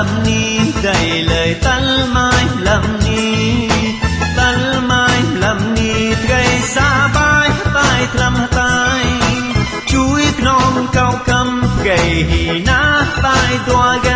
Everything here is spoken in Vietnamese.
lầm ni đầy lời tân mai lầm ni gây xa bãi tai thầm tai chuối non cao căm gầy hì ná tai toa